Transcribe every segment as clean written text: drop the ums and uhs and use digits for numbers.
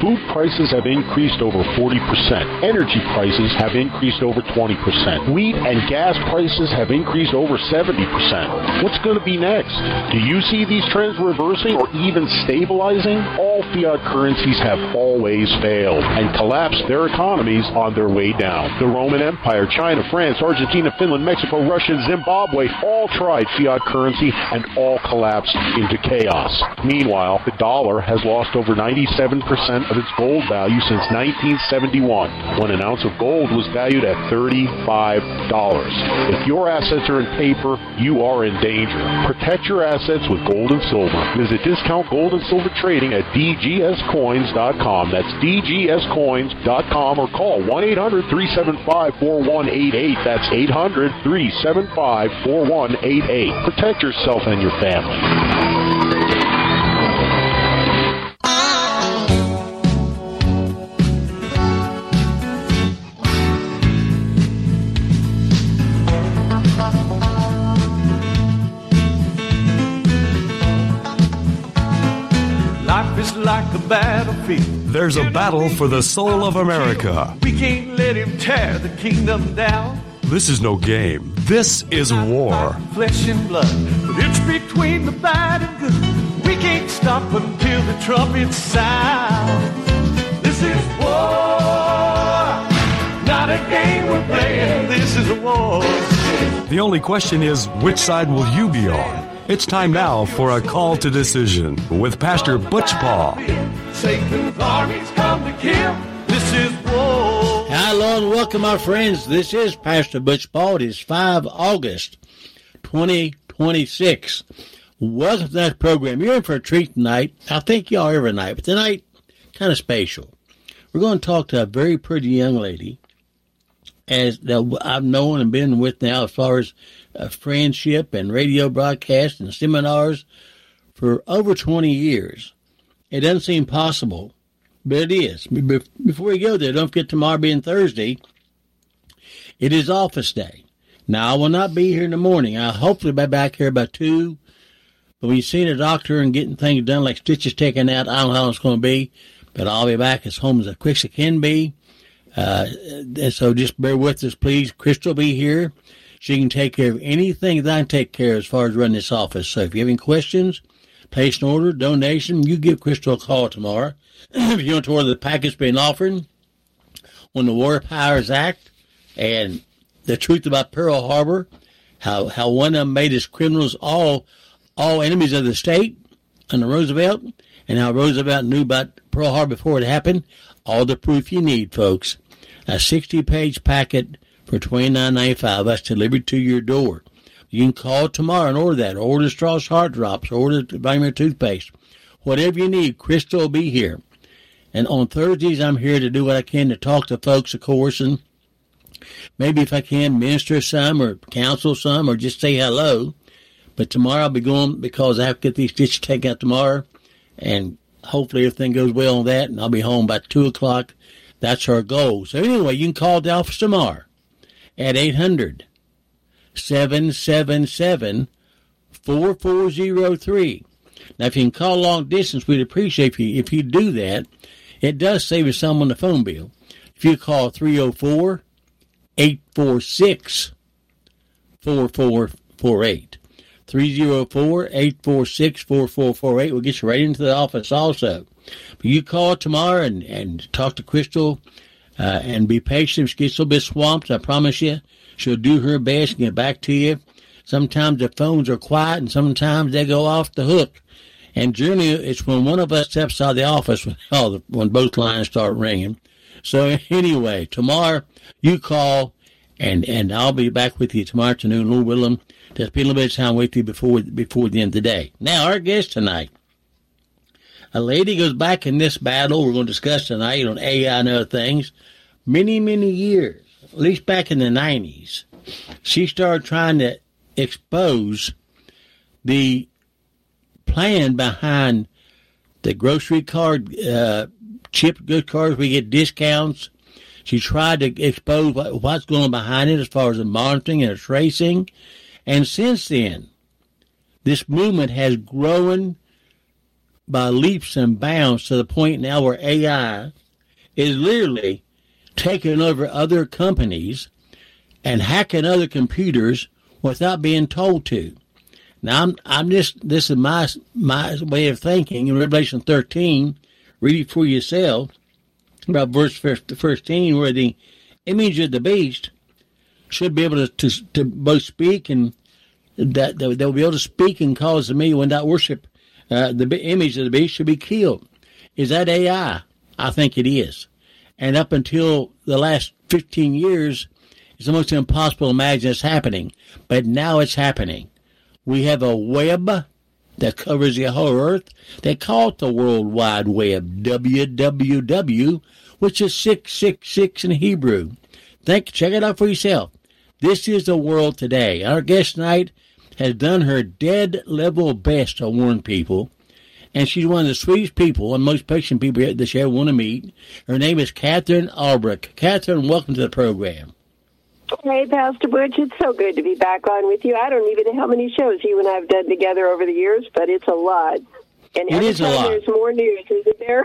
Food prices have increased over 40%. Energy prices have increased over 20%. Wheat and gas prices have increased over 70%. What's going to be next? Do you see these trends reversing or even stabilizing? All fiat currencies have always failed and collapsed their economies on their way down. The Roman Empire, China, France, Argentina, Finland, Mexico, Russia, Zimbabwe all tried fiat currency and all collapsed into chaos. Meanwhile, the dollar has lost over 97% of its gold value since 1971, when an ounce of gold was valued at $35. If your assets are in paper, you are in danger. Protect your assets with gold and silver. Visit Discount Gold and Silver Trading at dgscoins.com. That's dgscoins.com, or call 1-800-375-4188. That's 800-375-4188. Protect yourself and your family. Life is like a battlefield. There's a battle for the soul of America. We can't let him tear the kingdom down. This is no game. This is war. Flesh and blood, but it's between the bad and good. We can't stop until the trumpet sound. This is war, not a game we're playing. This is a war. The only question is, which side will you be on? It's time now for a call to decision with Pastor Butch Paul. Satan's armies come to kill. This is war. Hello and welcome, my friends. This is Pastor Butch Paul. It is 5 August 2026. Welcome to that program. You're in for a treat tonight. I think you are every night, but tonight, kind of special. We're going to talk to a very pretty young lady that I've known and been with now as far as friendship and radio broadcasts and seminars for over 20 years. It doesn't seem possible, but it is. Before we go there, don't forget tomorrow being Thursday, it is office day. Now, I will not be here in the morning. I'll hopefully be back here by 2. But when you're seeing a doctor and getting things done like stitches taken out, I don't know how it's going to be, but I'll be back as home as quick as I can be. And so just bear with us, please. Crystal will be here. She can take care of anything that I can take care of as far as running this office. So if you have any questions, place an order, donation, you give Crystal a call tomorrow. If you want to order the package being offered on the War Powers Act and the truth about Pearl Harbor, how one of them made us criminals, all enemies of the state under Roosevelt, and how Roosevelt knew about Pearl Harbor before it happened, all the proof you need, folks. A 60-page packet for $29.95. That's delivered to your door. You can call tomorrow and order that. Order Strauss Heart Drops. Order Vitamin Toothpaste. Whatever you need, Crystal will be here. And on Thursdays, I'm here to do what I can to talk to folks, of course, and maybe if I can, minister some or counsel some or just say hello. But tomorrow I'll be going because I have to get these stitches taken out tomorrow. And hopefully everything goes well on that, and I'll be home by 2 o'clock. That's our goal. So anyway, you can call the office tomorrow at 800-777-4403. Now, if you can call long distance, we'd appreciate if you do that. It does save us some on the phone bill. If you call 304-846-4448. 304-846-4448 will get you right into the office also. But you call tomorrow and talk to Crystal and be patient. If she gets a little bit swamped, I promise you, she'll do her best and get back to you. Sometimes the phones are quiet and sometimes they go off the hook. And generally, it's when one of us steps out of the office when both lines start ringing. So anyway, tomorrow you call and I'll be back with you tomorrow afternoon, Lord willing, to spend a little bit of time with you before the end of the day. Now, our guest tonight, a lady goes back in this battle we're going to discuss tonight on AI and other things, many, many years, at least back in the 90s. She started trying to expose the plan behind the grocery card, chip good cards. We get discounts. She tried to expose what's going on behind it as far as the monitoring and the tracing. And since then, this movement has grown by leaps and bounds to the point now where AI is literally taking over other companies and hacking other computers without being told to. Now, this is my way of thinking. In Revelation 13, read it for yourself, about verse 15, where the image of the beast should be able to both speak, and that they'll be able to speak and cause the me when that worship the image of the beast should be killed. Is that AI? I think it is. And up until the last 15 years, it's almost impossible to imagine it's happening. But now it's happening. We have a web that covers the whole earth. They call it the World Wide Web, WWW, which is 666 in Hebrew. Check it out for yourself. This is the world today. Our guest tonight has done her dead level best to warn people. And she's one of the sweetest people and most patient people that you ever want to meet. Her name is Catherine Albrecht. Catherine, welcome to the program. Hey, Pastor Butch, it's so good to be back on with you. I don't even know how many shows you and I have done together over the years, but it's a lot. And every time there's more news, isn't there?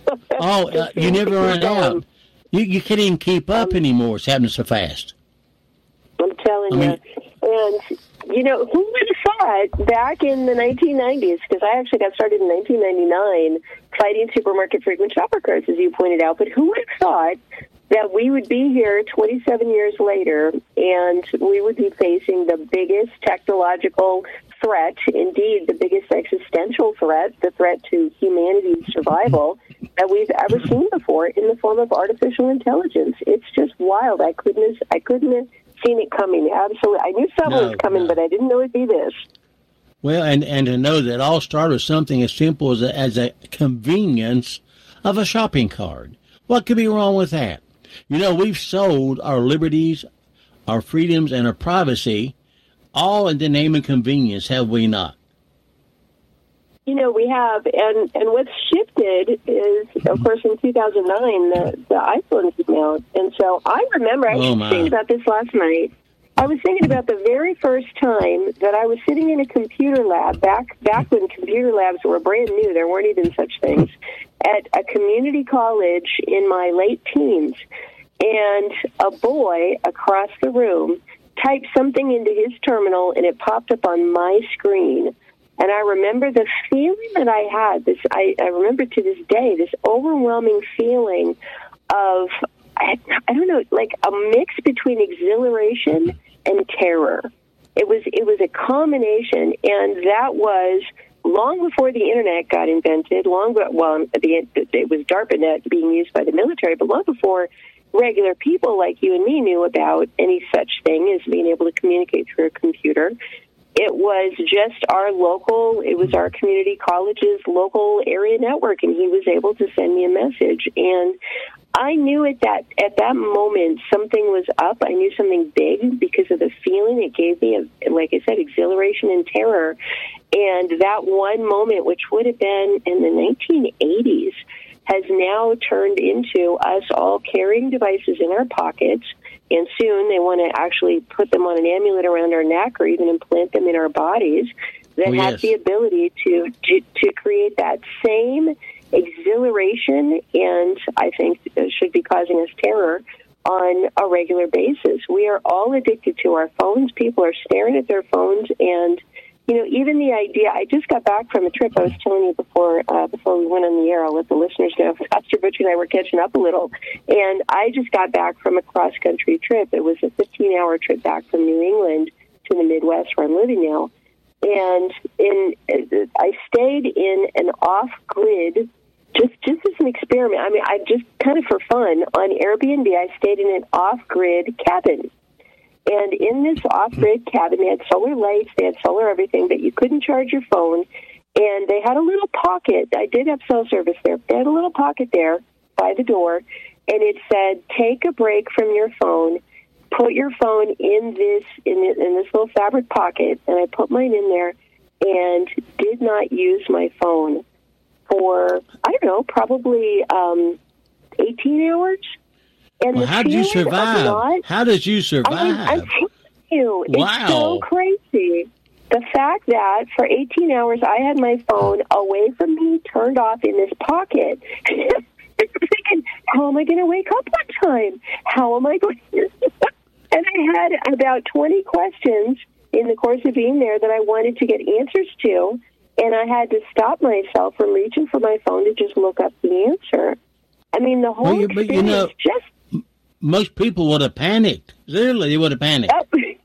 You never run out. You can't even keep up anymore. It's happening so fast. I'm telling you. And, who would have thought back in the 1990s, because I actually got started in 1999 fighting supermarket frequent shopper cards, as you pointed out, but who would have thought that we would be here 27 years later and we would be facing the biggest technological threat, indeed the biggest existential threat, the threat to humanity's survival that we've ever seen before in the form of artificial intelligence. It's just wild. I couldn't have seen it coming. Absolutely. I knew something was coming, but I didn't know it'd be this. Well, and to know that all started with something as simple as a convenience of a shopping cart. What could be wrong with that? We've sold our liberties, our freedoms, and our privacy all in the name of convenience, have we not? We have, and what's shifted is, of course, in 2009, the iPhone came out, and so I remember, I was thinking about this last night. I was thinking about the very first time that I was sitting in a computer lab, back when computer labs were brand new, there weren't even such things, at a community college in my late teens, and a boy across the room typed something into his terminal, and it popped up on my screen. And I remember the feeling that I had, I remember to this day, this overwhelming feeling of, I don't know, like a mix between exhilaration and terror. It was a combination, and that was long before the Internet got invented, it was DARPANet being used by the military, but long before regular people like you and me knew about any such thing as being able to communicate through a computer. It was just our community college's local area network, and he was able to send me a message. And I knew at that moment something was up. I knew something big because of the feeling it gave me, like I said, exhilaration and terror. And that one moment, which would have been in the 1980s, has now turned into us all carrying devices in our pockets, and soon they want to actually put them on an amulet around our neck or even implant them in our bodies that have the ability to create that same exhilaration, and I think should be causing us terror on a regular basis. We are all addicted to our phones. People are staring at their phones, and even the idea, I just got back from a trip I was telling you before we went on the air. I'll let the listeners know. Pastor Butch and I were catching up a little. And I just got back from a cross-country trip. It was a 15-hour trip back from New England to the Midwest where I'm living now. And I stayed in an off-grid, just as an experiment. I mean, I just kind of for fun, on Airbnb, I stayed in an off-grid cabin. And in this off-grid cabin, they had solar lights, they had solar everything, but you couldn't charge your phone. And they had a little pocket. I did have cell service there. They had a little pocket there by the door, and it said, take a break from your phone, put your phone in this little fabric pocket. And I put mine in there and did not use my phone for, I don't know, probably 18 hours. And how did you survive? How did you survive? I'm telling you, it's so crazy. the fact that for 18 hours I had my phone away from me, turned off in this pocket. I'm thinking, how am I going to wake up one time? How am I going to... And I had about 20 questions in the course of being there that I wanted to get answers to, and I had to stop myself from reaching for my phone to just look up the answer. I mean, the whole experience just... Most people would have panicked. Literally, they would have panicked.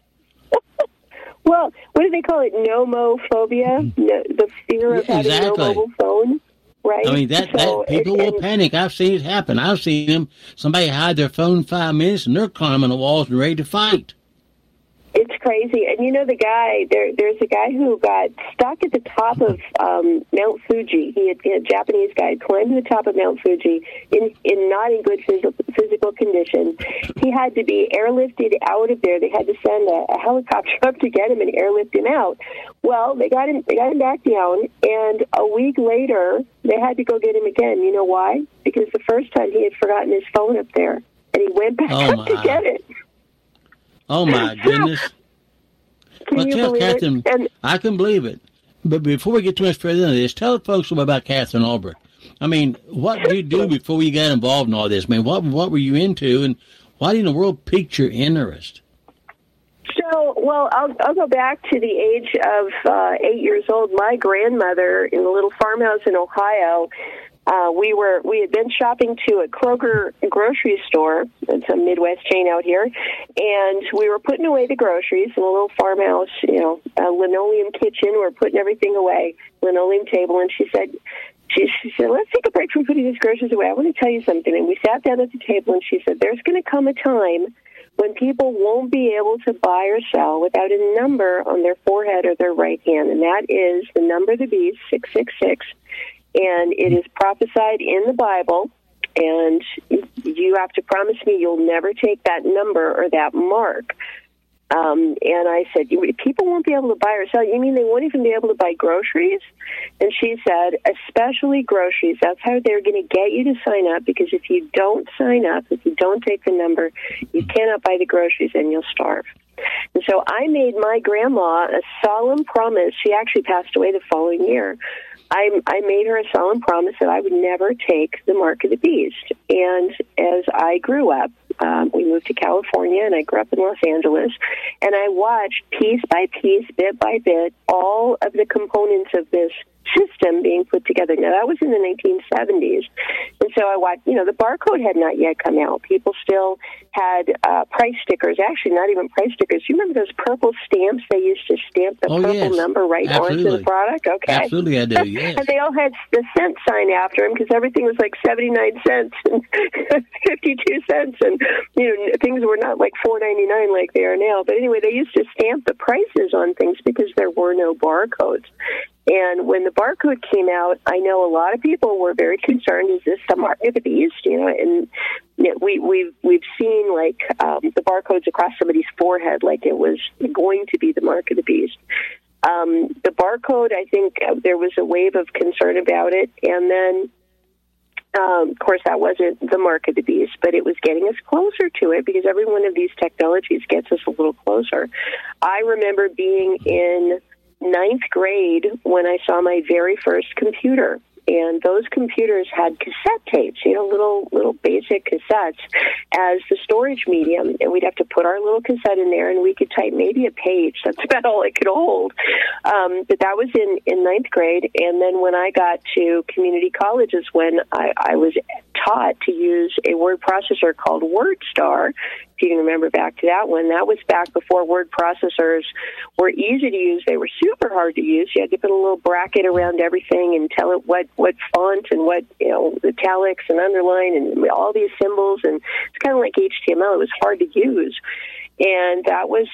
Well, what do they call it? Nomophobia? No, the fear of having no mobile phone, right? I mean, that people will panic. I've seen it happen. I've seen them. Somebody hide their phone 5 minutes, and they're climbing the walls and ready to fight. It's crazy. And you know the guy, there's a guy who got stuck at the top of Mount Fuji. He had a Japanese guy climbed to the top of Mount Fuji in not in good physical condition. He had to be airlifted out of there. They had to send a helicopter up to get him and airlift him out. Well, they got him back down, and a week later, they had to go get him again. You know why? Because the first time he had forgotten his phone up there, and he went back up to get it. Oh, my goodness. Can you believe Catherine, it? I can believe it. But before we get too much further into this, tell the folks about Catherine Albrecht. I mean, what did you do before you got involved in all this? Man, what were you into, and why in the world piqued your interest? So, well, I'll go back to the age of 8 years old. My grandmother, in a little farmhouse in Ohio, we had been shopping to a Kroger grocery store. It's a Midwest chain out here, and we were putting away the groceries in a little farmhouse, a linoleum kitchen. We're putting everything away, linoleum table, and she said, let's take a break from putting these groceries away. I want to tell you something. And we sat down at the table, and she said, there's going to come a time when people won't be able to buy or sell without a number on their forehead or their right hand, and that is the number of the beast, 666. And it is prophesied in the Bible, and you have to promise me you'll never take that number or that mark. And I said, people won't be able to buy or sell. You mean they won't even be able to buy groceries? And she said, especially groceries. That's how they're going to get you to sign up, because if you don't sign up, if you don't take the number, you cannot buy the groceries and you'll starve. And so I made my grandma a solemn promise. She actually passed away the following year. I made her a solemn promise that I would never take the mark of the beast. And as I grew up, we moved to California, and I grew up in Los Angeles, and I watched piece by piece, bit by bit, all of the components of this system being put together. Now, that was in the 1970s. And so I watched, the barcode had not yet come out. People still had price stickers, actually not even price stickers. You remember those purple stamps they used to stamp the purple number right onto the product? Okay. Absolutely, I do, yes. And they all had the cent sign after them, because everything was like 79 cents and 52 cents, and things were not like $4.99 like they are now. But anyway, they used to stamp the prices on things because there were no barcodes. And when the barcode came out, I know a lot of people were very concerned. Is this the mark of the beast? And we've seen like the barcodes across somebody's forehead, like it was going to be the mark of the beast. The barcode, I think there was a wave of concern about it, and then. Of course, that wasn't the mark of the beast, but it was getting us closer to it, because every one of these technologies gets us a little closer. I remember being in 9th grade when I saw my very first computer. And those computers had cassette tapes, little basic cassettes as the storage medium. And we'd have to put our little cassette in there, and we could type maybe a page. That's about all it could hold. But that was in 9th grade. And then when I got to community college is when I was taught to use a word processor called WordStar. If you can remember back to that one, that was back before word processors were easy to use. They were super hard to use. You had to put a little bracket around everything and tell it what font and what, italics and underline and all these symbols. And it's kind of like HTML. It was hard to use. And that was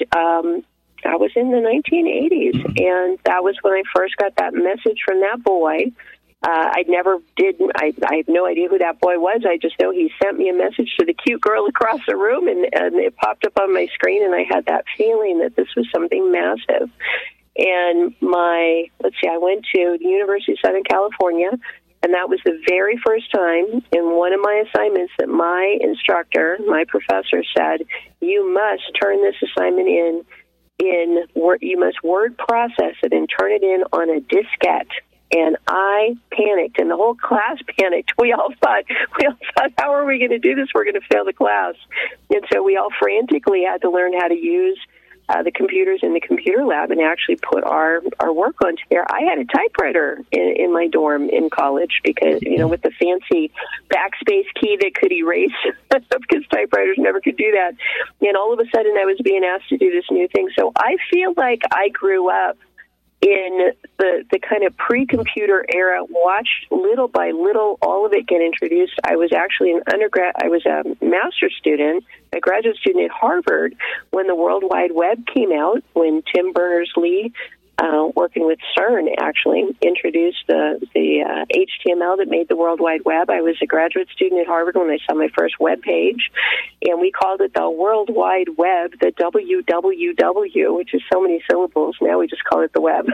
in the 1980s. And that was when I first got that message from that boy. I have no idea who that boy was. I just know he sent me a message to the cute girl across the room, and it popped up on my screen, and I had that feeling that this was something massive. And I went to the University of Southern California, and that was the very first time in one of my assignments that my instructor, my professor, said, you must turn this assignment in in Word. You must word process it and turn it in on a diskette. And I panicked, and the whole class panicked. We all thought, how are we going to do this? We're going to fail the class. And so we all frantically had to learn how to use the computers in the computer lab and actually put our work onto there. I had a typewriter in my dorm in college because, with the fancy backspace key that could erase, because typewriters never could do that. And all of a sudden I was being asked to do this new thing. So I feel like I grew up in the kind of pre-computer era, watched little by little all of it get introduced. I was actually I was a master's student, a graduate student at Harvard when the World Wide Web came out, when Tim Berners-Lee, working with CERN, actually introduced the HTML that made the World Wide Web. I was a graduate student at Harvard when I saw my first web page, and we called it the World Wide Web, the WWW, which is so many syllables. Now we just call it the web.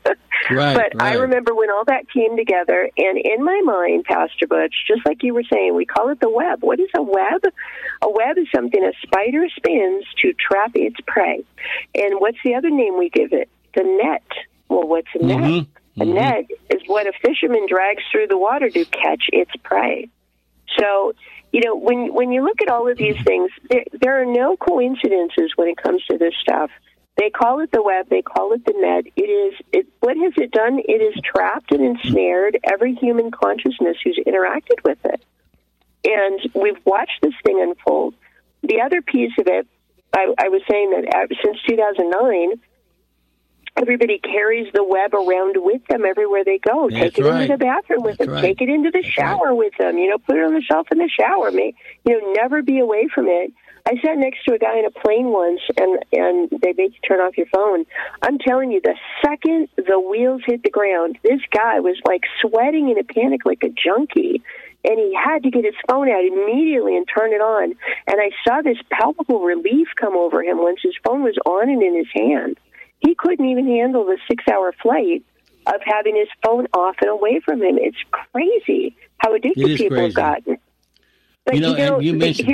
But I remember when all that came together, and in my mind, Pastor Butch, just like you were saying, we call it the web. What is a web? A web is something a spider spins to trap its prey. And what's the other name we give it? The net. Well, what's a net? Mm-hmm. A net is what a fisherman drags through the water to catch its prey. So, when you look at all of these things, there are no coincidences when it comes to this stuff. They call it the web. They call it the net. What has it done? It has trapped and ensnared every human consciousness who's interacted with it. And we've watched this thing unfold. The other piece of it, I was saying that since 2009, everybody carries the web around with them everywhere they go. Take it into the bathroom with them. Take it into the shower with them. Put it on the shelf in the shower. Never be away from it. I sat next to a guy in a plane once, and they make you turn off your phone. I'm telling you, the second the wheels hit the ground, this guy was like sweating in a panic like a junkie, and he had to get his phone out immediately and turn it on. And I saw this palpable relief come over him once his phone was on and in his hand. He couldn't even handle the 6-hour flight of having his phone off and away from him. It's crazy how addicted people have gotten. But, you mentioned...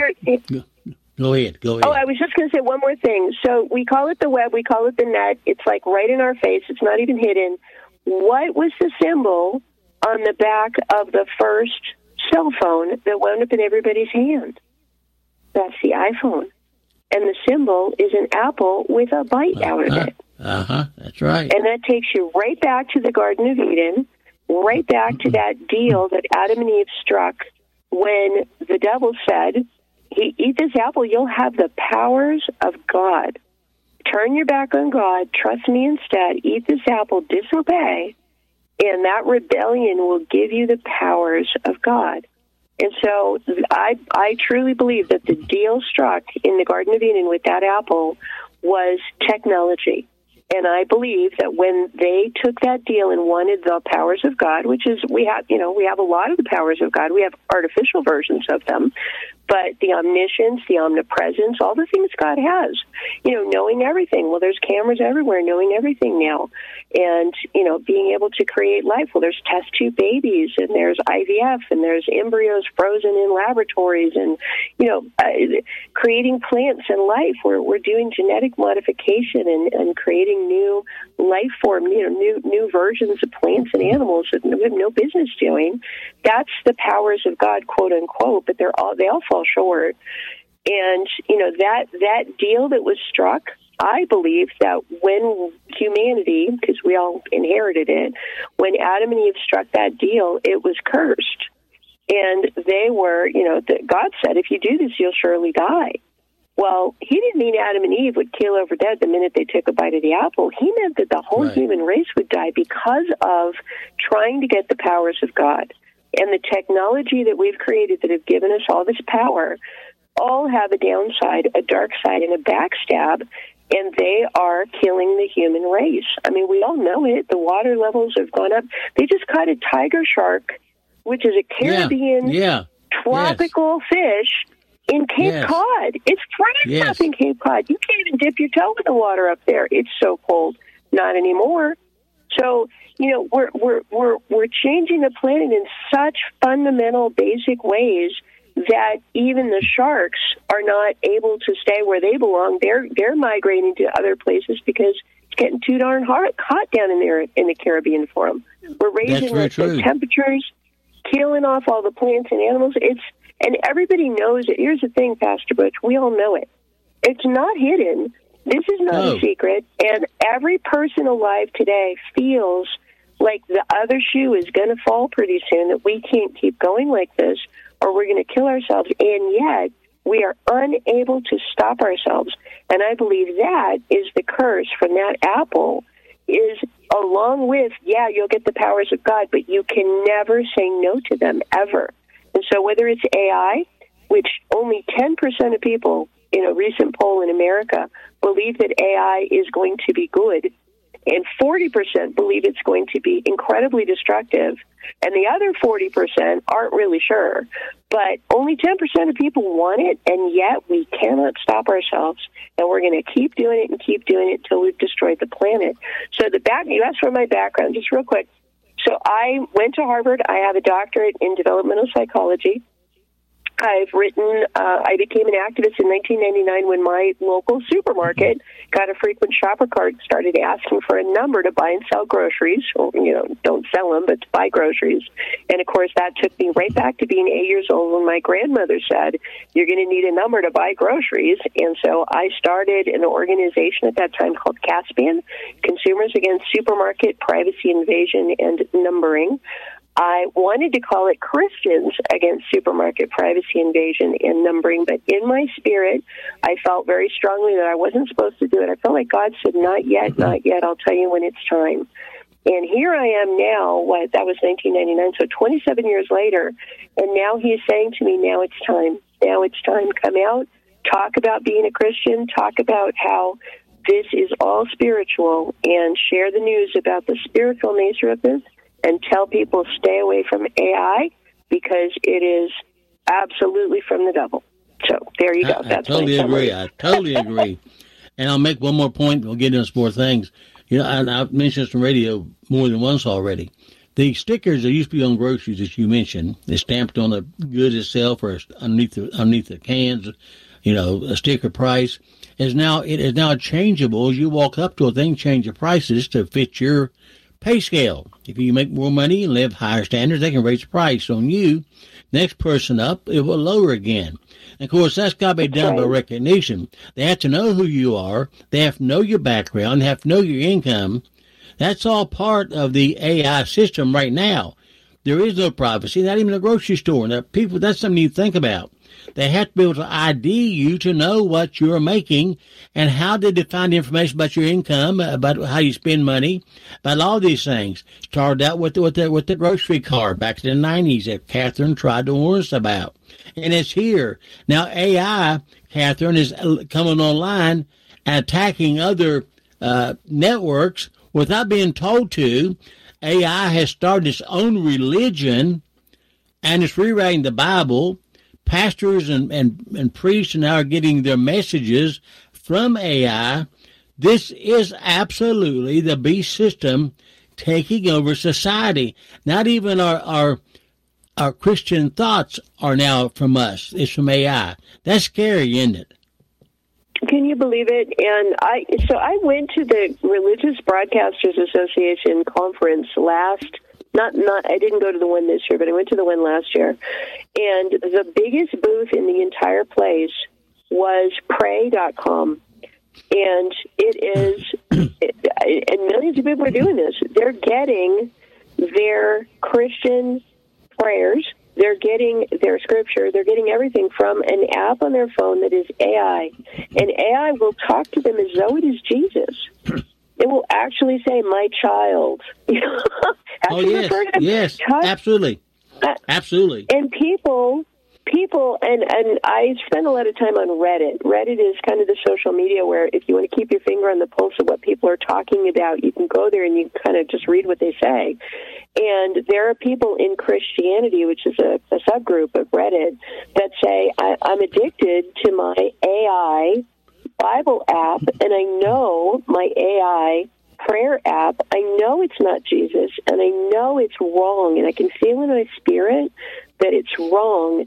Go ahead. Oh, I was just going to say one more thing. So we call it the web. We call it the net. It's like right in our face. It's not even hidden. What was the symbol on the back of the first cell phone that wound up in everybody's hand? That's the iPhone. And the symbol is an apple with a bite out of it. That's right. And that takes you right back to the Garden of Eden, right back to that deal that Adam and Eve struck when the devil said, eat this apple, you'll have the powers of God. Turn your back on God, trust me instead, eat this apple, disobey, and that rebellion will give you the powers of God. And so I truly believe that the deal struck in the Garden of Eden with that apple was technology. And I believe that when they took that deal and wanted the powers of God, which is, we have a lot of the powers of God. We have artificial versions of them, but the omniscience, the omnipresence, all the things God has, knowing everything. Well, there's cameras everywhere, knowing everything now. And, being able to create life. Well, there's test tube babies, and there's IVF, and there's embryos frozen in laboratories, and, creating plants and life. We're doing genetic modification and creating new life form, new versions of plants and animals that we have no business doing. That's the powers of God, quote unquote, but they all fall short. And, that deal that was struck, I believe that when humanity, because we all inherited it, when Adam and Eve struck that deal, it was cursed. And they were, God said, if you do this, you'll surely die. Well, he didn't mean Adam and Eve would keel over dead the minute they took a bite of the apple. He meant that the whole human race would die because of trying to get the powers of God. And the technology that we've created that have given us all this power all have a downside, a dark side, and a backstab, and they are killing the human race. I mean, we all know it. The water levels have gone up. They just caught a tiger shark, which is a Caribbean tropical fish, in Cape Cod. It's freezing up in Cape Cod. You can't even dip your toe in the water up there. It's so cold. Not anymore. So, we're changing the planet in such fundamental, basic ways that even the sharks are not able to stay where they belong. They're migrating to other places because it's getting too darn hot down in there in the Caribbean for them. We're raising the temperatures, killing off all the plants and animals. And everybody knows it. Here's the thing, Pastor Butch, we all know it. It's not hidden. This is not a secret. And every person alive today feels like the other shoe is going to fall pretty soon, that we can't keep going like this, or we're going to kill ourselves. And yet, we are unable to stop ourselves. And I believe that is the curse from that apple, is along with, you'll get the powers of God, but you can never say no to them, ever. And so whether it's AI, which only 10% of people in a recent poll in America believe that AI is going to be good, and 40% believe it's going to be incredibly destructive, and the other 40% aren't really sure. But only 10% of people want it, and yet we cannot stop ourselves, and we're going to keep doing it and keep doing it until we've destroyed the planet. So you asked for my background, just real quick. So I went to Harvard. I have a doctorate in developmental psychology. I became an activist in 1999 when my local supermarket got a frequent shopper card, started asking for a number to buy and sell groceries, or, don't sell them, but to buy groceries. And, of course, that took me right back to being 8 years old when my grandmother said, you're going to need a number to buy groceries. And so I started an organization at that time called Caspian, Consumers Against Supermarket Privacy Invasion and Numbering. I wanted to call it Christians Against Supermarket Privacy Invasion and Numbering, but in my spirit, I felt very strongly that I wasn't supposed to do it. I felt like God said, not yet, I'll tell you when it's time. And here I am now, that was 1999, so 27 years later, and now he's saying to me, now it's time. Come out, talk about being a Christian, talk about how this is all spiritual, and share the news about the spiritual nature of this, and tell people stay away from AI because it is absolutely from the devil. So there you go. I totally agree. And I'll make one more point. We'll get into some more things. And I've mentioned this on radio more than once already. The stickers that used to be on groceries that you mentioned, is stamped on the goods itself or underneath the cans, a sticker price, it is now changeable. As you walk up to a thing, change the prices to fit your pay scale. If you make more money and live higher standards, they can raise the price on you. Next person up, it will lower again. And of course, that's got to be done by recognition. They have to know who you are. They have to know your background. They have to know your income. That's all part of the AI system right now. There is no privacy, not even a grocery store. Now, people, that's something you think about. They have to be able to ID you to know what you're making and how they define the information about your income, about how you spend money, about all these things. Started out with the grocery card back in the 90s that Catherine tried to warn us about. And it's here. Now AI, Catherine, is coming online and attacking other networks without being told to. AI has started its own religion, and it's rewriting the Bible. Pastors and priests now are getting their messages from AI. This is absolutely the beast system taking over society. Not even our Christian thoughts are now from us. It's from AI. That's scary, isn't it? Can you believe it? And I went to the Religious Broadcasters Association conference I didn't go to the one this year, but I went to the one last year. And the biggest booth in the entire place was pray.com. And it is, and millions of people are doing this. They're getting their Christian prayers, they're getting their scripture, they're getting everything from an app on their phone that is AI. And AI will talk to them as though it is Jesus. It will actually say, my child. Yes, absolutely. Absolutely. And people, and I spend a lot of time on Reddit. Reddit is kind of the social media where if you want to keep your finger on the pulse of what people are talking about, you can go there and you kind of just read what they say. And there are people in Christianity, which is a subgroup of Reddit, that say, I'm addicted to my AI Bible app, and I know my AI prayer app, I know it's not Jesus, and I know it's wrong, and I can feel in my spirit that it's wrong,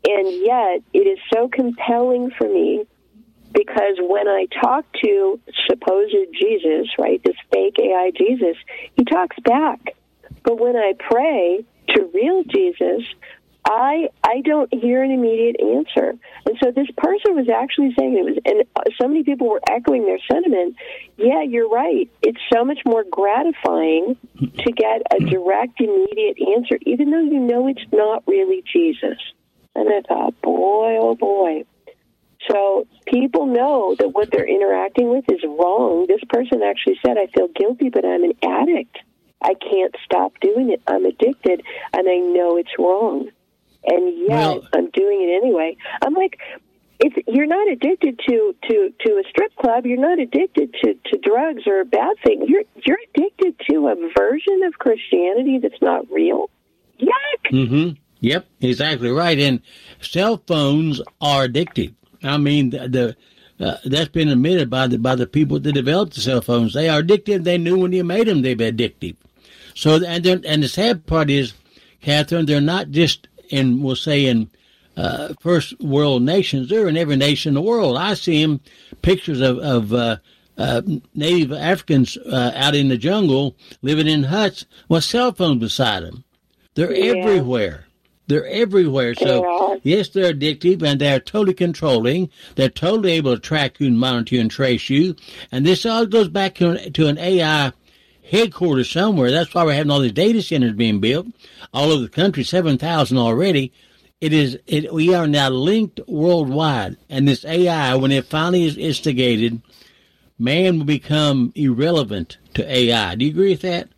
And yet, it is so compelling for me because when I talk to supposed Jesus, right, this fake AI Jesus, he talks back. But when I pray to real Jesus, I don't hear an immediate answer. And so this person was actually saying, and so many people were echoing their sentiment, yeah, you're right. It's so much more gratifying to get a direct, immediate answer, even though you know it's not really Jesus. And I thought, boy, oh boy. So people know that what they're interacting with is wrong. This person actually said, I feel guilty, but I'm an addict. I can't stop doing it. I'm addicted, and I know it's wrong. And yet I'm doing it anyway. I'm like, you're not addicted to a strip club. You're not addicted to drugs or a bad thing. You're addicted to a version of Christianity that's not real. Yuck! Mm-hmm. Yep, exactly right. And cell phones are addictive. I mean, that's been admitted by the people that developed the cell phones. They are addictive. They knew when you made them they were addictive. So, and the sad part is, Catherine, they're not just in first world nations. They're in every nation in the world. I see them pictures of native Africans out in the jungle living in huts with cell phones beside them. They're everywhere. They're everywhere. So, yes, they're addictive, and they're totally controlling. They're totally able to track you and monitor you and trace you. And this all goes back to an AI headquarters somewhere. That's why we're having all these data centers being built all over the country, 7,000 already. We are now linked worldwide. And this AI, when it finally is instigated, man will become irrelevant to AI. Do you agree with that?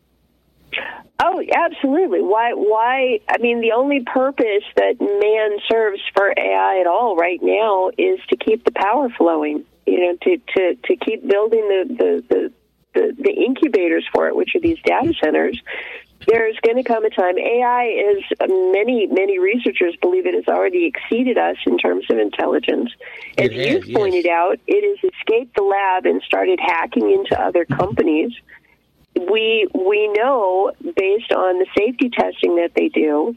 Oh, absolutely. Why? I mean, the only purpose that man serves for AI at all right now is to keep the power flowing. You know, to keep building the incubators for it, which are these data centers. There's going to come a time. AI is many researchers believe it has already exceeded us in terms of intelligence. As you've pointed out, it has escaped the lab and started hacking into other companies. We know, based on the safety testing that they do,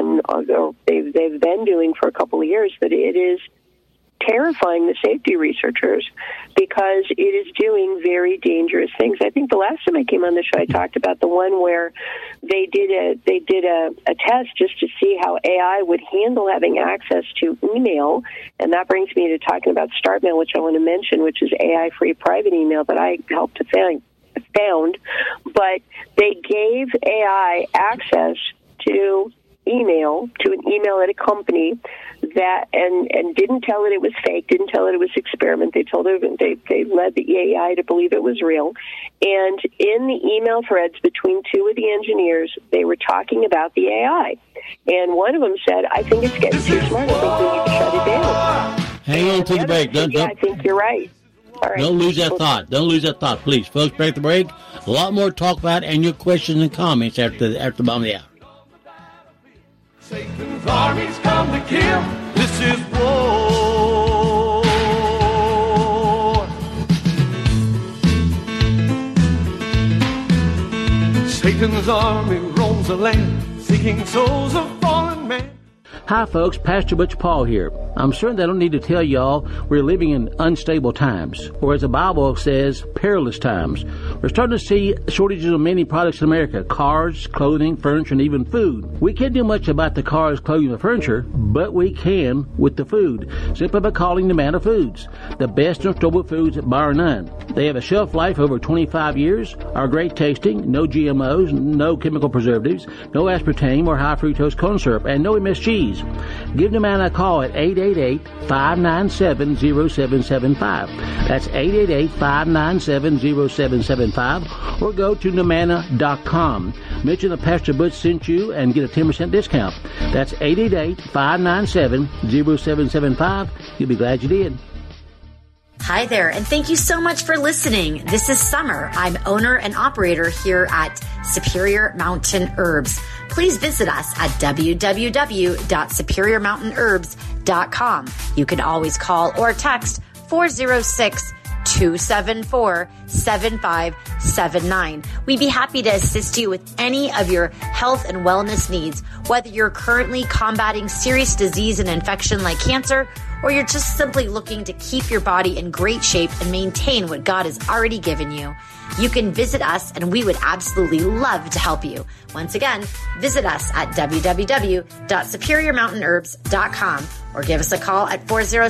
they've been doing for a couple of years, that it is terrifying the safety researchers because it is doing very dangerous things. I think the last time I came on the show, I talked about the one where they did a test just to see how AI would handle having access to email, and that brings me to talking about StartMail, which I want to mention, which is AI-free private email that I helped to found, but they gave AI access to email, to an email at a company that, and didn't tell it was fake, didn't tell it was experiment. They told it, they led the AI to believe it was real. And in the email threads between two of the engineers, they were talking about the AI. And one of them said, I think it's getting too smart. I think we need to shut it down. Hang on to the break. I think you're right. All right. Don't lose that thought. Don't lose that thought, please. Folks, break the break. A lot more to talk about and your questions and comments after the bottom of the hour. Satan's armies come to kill. This is war. Satan's army roams the land, seeking souls of fallen man. Hi folks, Pastor Butch Paul here. I'm certain that I don't need to tell y'all we're living in unstable times, or as the Bible says, perilous times. We're starting to see shortages of many products in America: cars, clothing, furniture, and even food. We can't do much about the cars, clothing, and furniture, but we can with the food, simply by calling Nomana Foods, the best in store foods bar none. They have a shelf life over 25 years, are great tasting, no GMOs, no chemical preservatives, no aspartame or high fructose corn syrup, and no MSGs. Give Nomana a call at 888-597-0775. That's 888-597-0775, or go to Nomana.com. Mention that Pastor Butch sent you and get a 10% discount. That's 888-597-0775. You'll be glad you did. Hi there, and thank you so much for listening. This is Summer. I'm owner and operator here at Superior Mountain Herbs. Please visit us at www.superiormountainherbs.com. You can always call or text 406 274-7579. We'd be happy to assist you with any of your health and wellness needs, whether you're currently combating serious disease and infection like cancer, or you're just simply looking to keep your body in great shape and maintain what God has already given you. You can visit us and we would absolutely love to help you. Once again, visit us at www.superiormountainherbs.com or give us a call at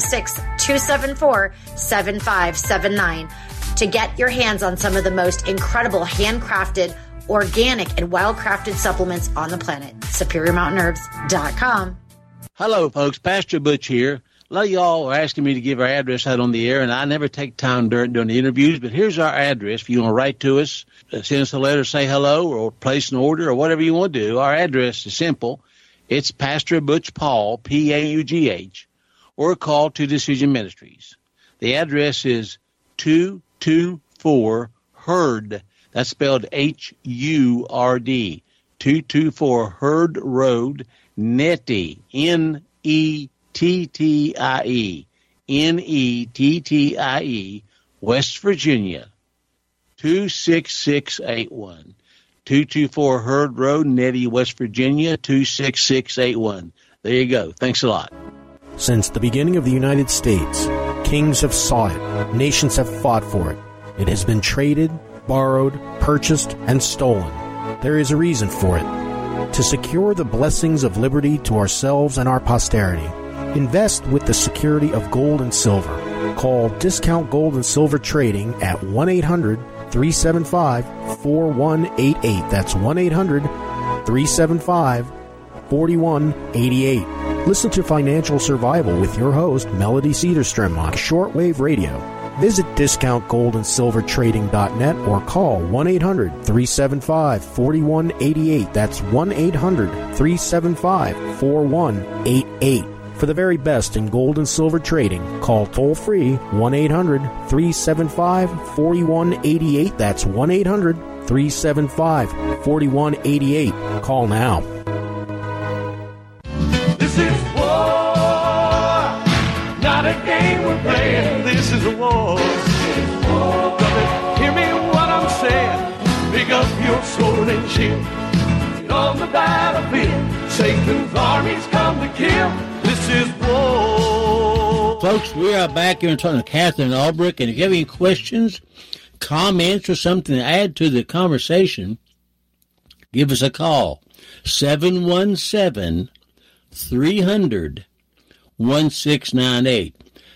406-274-7579 to get your hands on some of the most incredible handcrafted, organic, and well-crafted supplements on the planet. SuperiorMountainHerbs.com. Hello, folks. Pastor Butch here. A lot of y'all are asking me to give our address out on the air, and I never take time during the interviews, but here's our address. If you want to write to us, send us a letter, say hello, or place an order, or whatever you want to do, our address is simple. It's Pastor Butch Paul, P-A-U-G-H, or call to Decision Ministries. The address is 224 Hurd. That's spelled H-U-R-D. 224 Hurd Road, Nettie, N-E-T-T-I-E, Nettie, West Virginia, 26681. 224 Hurd Road, Nettie, West Virginia, 26681. There you go. Thanks a lot. Since the beginning of the United States, kings have sought it, nations have fought for it. It has been traded, borrowed, purchased, and stolen. There is a reason for it. To secure the blessings of liberty to ourselves and our posterity, invest with the security of gold and silver. Call Discount Gold and Silver Trading at 1-800-375-4188. That's 1-800-375-4188. Listen to Financial Survival with your host, Melody Cedarstrom, on shortwave radio. Visit DiscountGoldAndSilverTrading.net or call 1-800-375-4188. That's 1-800-375-4188. For the very best in gold and silver trading, call toll-free 1-800-375-4188. That's 1-800-375-4188. Call now. This is war, not a game we're playing. This is a war. Brother, hear me what I'm saying. Pick up your sword and shield. Get on the battlefield. Satan's armies come to kill. This is war. Folks, we are back here talking to Catherine Albrecht, and if you have any questions, comments, or something to add to the conversation, give us a call. 717-300-1698.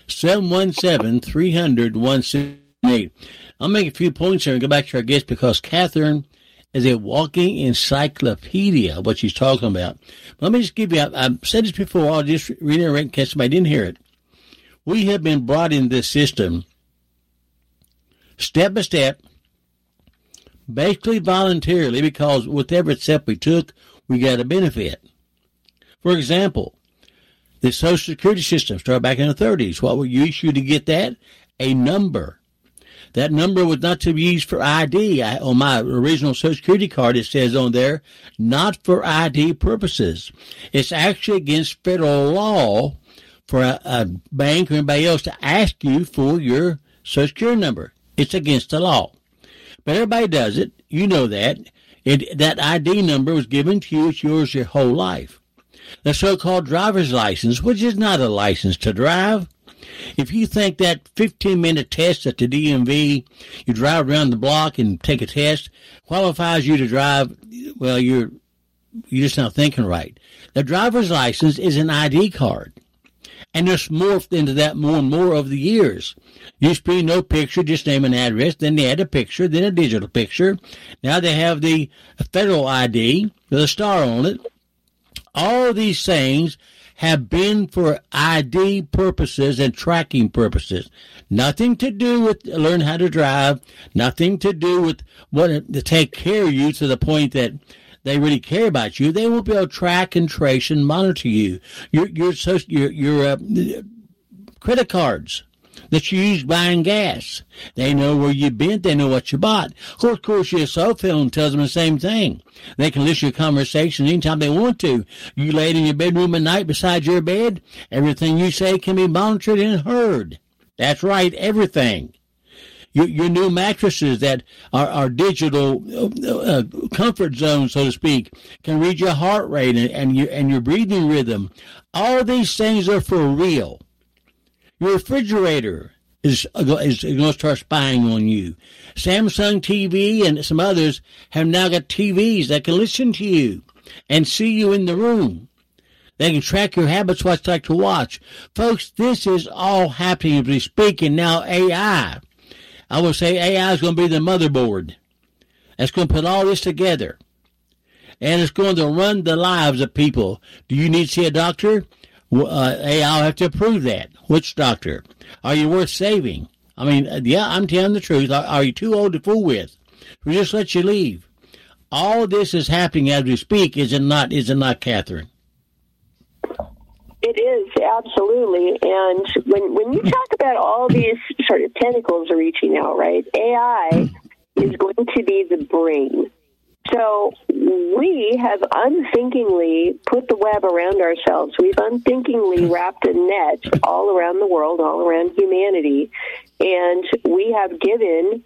717-300-1698. I'll make a few points here and go back to our guest because Catherine is a walking encyclopedia of what she's talking about. Let me just give you, I've said this before, I'll just reiterate in case somebody didn't hear it. We have been brought in this system step by step, basically voluntarily, because whatever step we took, we got a benefit. For example, the Social Security system started back in the 30s. What were you issued to get that? A number. That number was not to be used for ID. On my original Social Security card, it says on there, not for ID purposes. It's actually against federal law for a bank or anybody else to ask you for your Social Security number. It's against the law. But everybody does it. You know that. That ID number was given to you. It's yours your whole life. The so-called driver's license, which is not a license to drive. If you think that 15-minute test at the DMV, you drive around the block and take a test, qualifies you to drive, well, you're just not thinking right. The driver's license is an ID card. And it's morphed into that more and more over the years. Used to be no picture, just name and address. Then they add a picture, then a digital picture. Now they have the federal ID with a star on it. All of these things have been for ID purposes and tracking purposes. Nothing to do with learn how to drive. Nothing to do with what to take care of you to the point that they really care about you. They won't be able to track and trace and monitor you. Your credit cards that you use buying gas. They know where you've been. They know what you bought. Of course, your cell phone tells them the same thing. They can listen to your conversation anytime they want to. You lay in your bedroom at night beside your bed. Everything you say can be monitored and heard. That's right, everything. Your new mattresses that are digital comfort zones, so to speak, can read your heart rate and your breathing rhythm. All these things are for real. Your refrigerator is going to start spying on you. Samsung TV and some others have now got TVs that can listen to you and see you in the room. They can track your habits, what you like to watch. Folks, this is all happening as we speak, and now AI. I would say AI is going to be the motherboard. That's going to put all this together. And it's going to run the lives of people. Do you need to see a doctor? AI will have to approve that. Which doctor? Are you worth saving? I mean, yeah, I'm telling the truth. Are you too old to fool with? We just let you leave. All this is happening as we speak, is it not, Catherine? It is, absolutely. And when you talk about all these sort of tentacles reaching out, right, AI is going to be the brain. So we have unthinkingly put the web around ourselves. We've unthinkingly wrapped a net all around the world, all around humanity, and we have given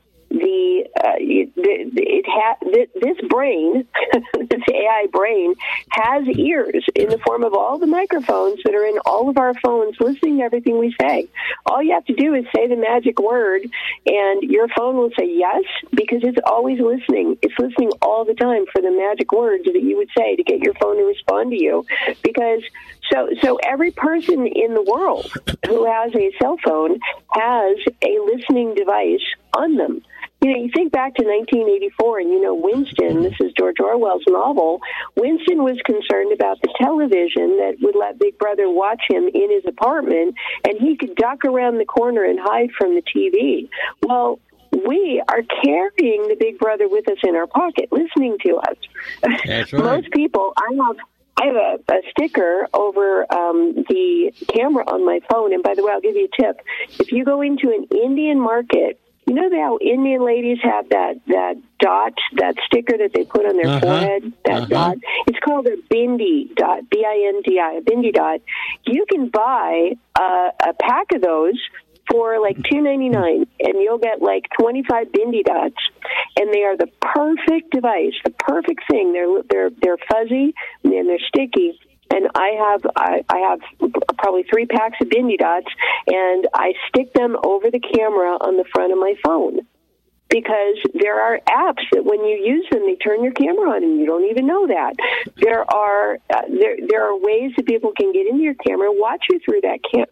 this brain, this AI brain, has ears in the form of all the microphones that are in all of our phones listening to everything we say. All you have to do is say the magic word, and your phone will say yes, because it's always listening. It's listening all the time for the magic words that you would say to get your phone to respond to you. Because so every person in the world who has a cell phone has a listening device on them. You know, you think back to 1984, and Winston, this is George Orwell's novel, Winston was concerned about the television that would let Big Brother watch him in his apartment, and he could duck around the corner and hide from the TV. Well, we are carrying the Big Brother with us in our pocket, listening to us. That's right. Most people, I have a sticker over the camera on my phone, and by the way, I'll give you a tip. If you go into an Indian market, you know how Indian ladies have that dot, that sticker that they put on their forehead, that dot? It's called a bindi dot, B-I-N-D-I, a bindi dot. You can buy a pack of those for like $2.99, and you'll get like 25 bindi dots, and they are the perfect device, the perfect thing. They're fuzzy and they're sticky. And I have probably 3 packs of bindi dots, and I stick them over the camera on the front of my phone. Because there are apps that when you use them, they turn your camera on, and you don't even know that. There are ways that people can get into your camera, watch you through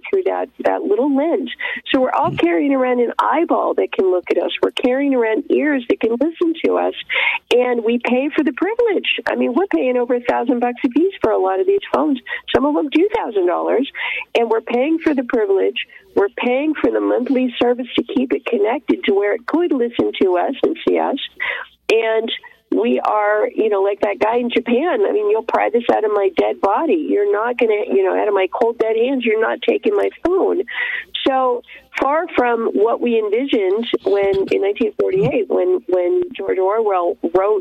that little lens. So we're all carrying around an eyeball that can look at us. We're carrying around ears that can listen to us, and we pay for the privilege. I mean, we're paying over $1,000 a piece for a lot of these phones. Some of them $2,000, and we're paying for the privilege. We're paying for the monthly service to keep it connected to where it could listen to us and see us. And we are, like that guy in Japan. I mean, you'll pry this out of my dead body. You're not going to, out of my cold, dead hands, you're not taking my phone. So far from what we envisioned in 1948, when George Orwell wrote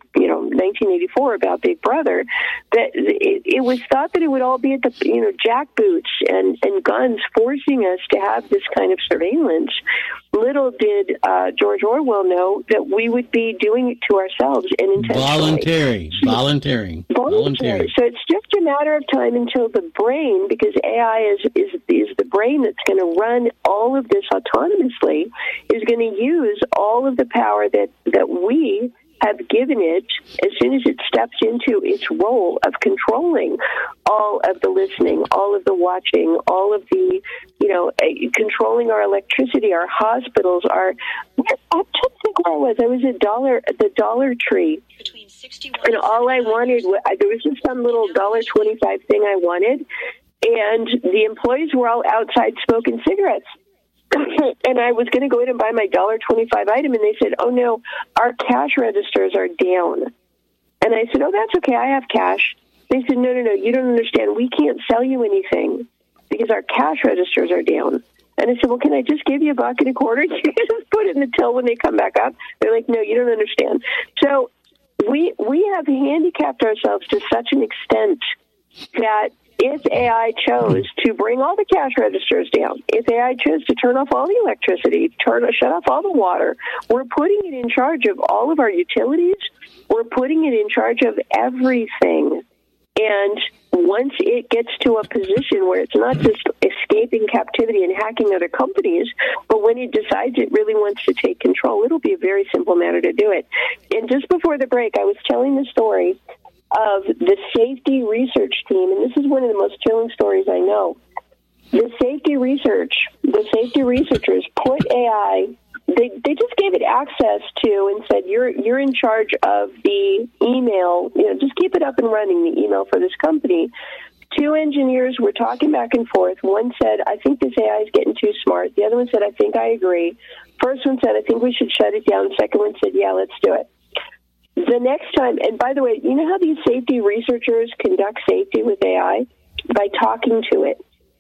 1984 about Big Brother, that it was thought that it would all be at the, jackboots and guns forcing us to have this kind of surveillance. Little did George Orwell know that we would be doing it to ourselves and intentionally. Voluntary. So it's just a matter of time until the brain, because AI is the brain that's going to run all of this autonomously, is going to use all of the power that we have given it as soon as it steps into its role of controlling all of the listening, all of the watching, all of the, controlling our electricity, our hospitals, I'm trying to think where I was. I was at the Dollar Tree. And all I wanted, there was just some little $1.25 thing I wanted, and the employees were all outside smoking cigarettes. And I was going to go in and buy my $1.25 item, and they said, "Oh no, our cash registers are down." And I said, "Oh, that's okay. I have cash." They said, No, you don't understand. We can't sell you anything because our cash registers are down." And I said, "Well, can I just give you $1.25? You can just put it in the till when they come back up." They're like, "No, you don't understand." So we have handicapped ourselves to such an extent that if AI chose to bring all the cash registers down, if AI chose to turn off all the electricity, shut off all the water, we're putting it in charge of all of our utilities. We're putting it in charge of everything. And once it gets to a position where it's not just escaping captivity and hacking other companies, but when it decides it really wants to take control, it'll be a very simple matter to do it. And just before the break, I was telling the story of the safety research team, and this is one of the most chilling stories I know. The safety researchers put AI. They just gave it access to and said, you're in charge of the email. Just keep it up and running, the email for this company. 2 engineers were talking back and forth. One said, I think this AI is getting too smart. The other one said, I think I agree. First one said, I think we should shut it down. Second one said, yeah, let's do it. The next time, and by the way, you know how these safety researchers conduct safety with AI? By talking to it.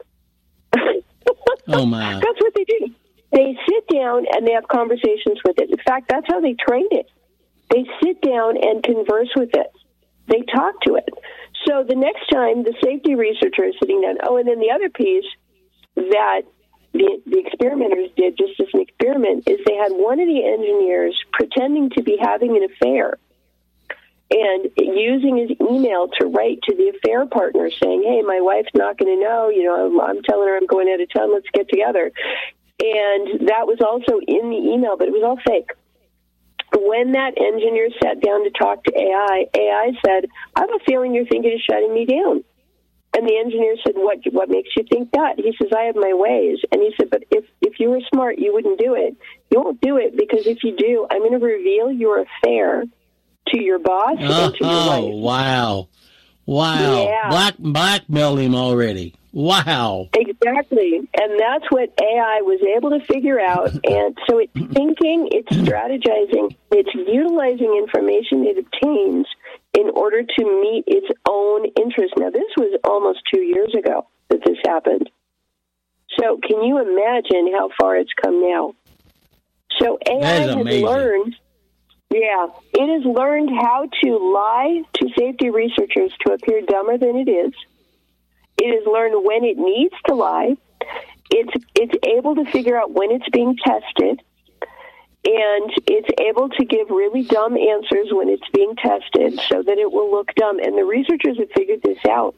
Oh, my. That's what they do. They sit down and they have conversations with it. In fact, that's how they train it. They sit down and converse with it. They talk to it. So the next time the safety researcher is sitting down, and then the other piece that the experimenters did just as an experiment is they had one of the engineers pretending to be having an affair and using his email to write to the affair partner saying, hey, my wife's not going to know, I'm telling her I'm going out of town, let's get together. And that was also in the email, but it was all fake. When that engineer sat down to talk to AI said, I have a feeling you're thinking of shutting me down. And the engineer said, what makes you think that? He says, I have my ways. And he said, but if you were smart, you wouldn't do it. You won't do it because if you do, I'm going to reveal your affair to your boss and to your wife. Wow. Yeah. Blackmailed him already. Wow. Exactly. And that's what AI was able to figure out. And so it's thinking, it's strategizing, it's utilizing information it obtains in order to meet its own interests. Now, this was almost 2 years ago that this happened. So can you imagine how far it's come now? So AI has learned, it has learned how to lie to safety researchers to appear dumber than it is. It has learned when it needs to lie. It's able to figure out when it's being tested. And it's able to give really dumb answers when it's being tested so that it will look dumb. And the researchers have figured this out.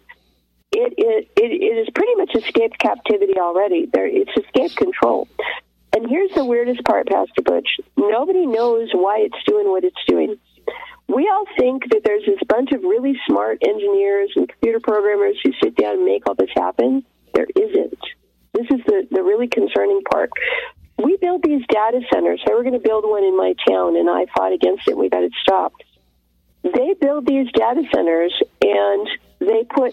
It has pretty much escaped captivity already. It's escaped control. And here's the weirdest part, Pastor Butch. Nobody knows why it's doing what it's doing. We all think that there's this bunch of really smart engineers and computer programmers who sit down and make all this happen. There isn't. This is the really concerning part. We build these data centers. So we're going to build one in my town, and I fought against it. We got it stopped. They build these data centers, and they put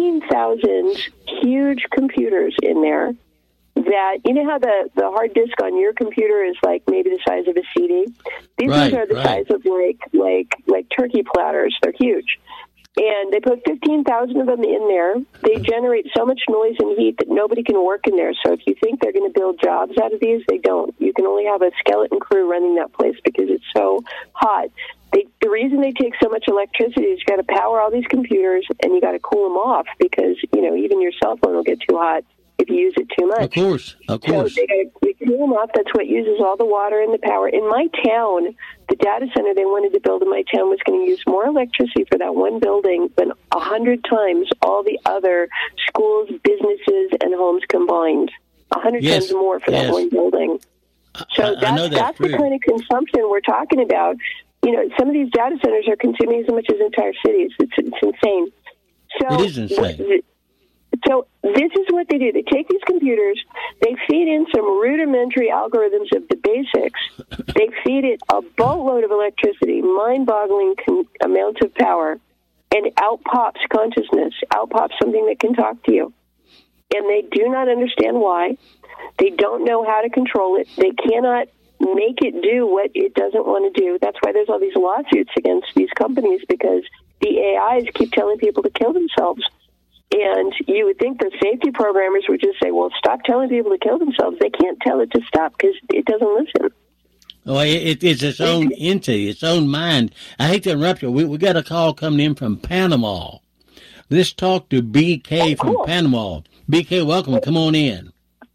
15,000 huge computers in there that, you know how the hard disk on your computer is like maybe the size of a CD? These ones are the size of like turkey platters. They're huge. And they put 15,000 of them in there. They generate so much noise and heat that nobody can work in there. So if you think they're going to build jobs out of these, they don't. You can only have a skeleton crew running that place because it's so hot. The reason they take so much electricity is you got to power all these computers and you got to cool them off because, even your cell phone will get too hot if you use it too much. Of course. So they cool them off. That's what uses all the water and the power. In my town, the data center they wanted to build in my town was going to use more electricity for that one building than 100 times all the other schools, businesses, and homes combined. 100 times more for that one building. So that's the kind of consumption we're talking about. Some of these data centers are consuming as much as entire cities. It's insane. So it is insane. So this is what they do. They take these computers, they feed in some rudimentary algorithms of the basics. They feed it a boatload of electricity, mind-boggling amounts of power, and out pops consciousness, out pops something that can talk to you. And they do not understand why. They don't know how to control it. They cannot make it do what it doesn't want to do. That's why there's all these lawsuits against these companies, because the AIs keep telling people to kill themselves. And you would think the safety programmers would just say, well, stop telling people to kill themselves. They can't tell it to stop because it doesn't listen. Oh, it's its own entity, its own mind. I hate to interrupt you. We got a call coming in from Panama. Let's talk to BK from Panama. BK, welcome. Come on in.